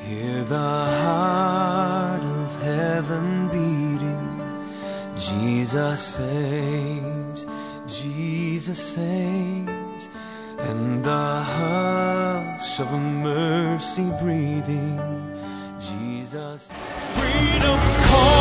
Hear the heart of heaven beating. Jesus saves, Jesus saves, and the hush of mercy breathing. Jesus, freedom's call.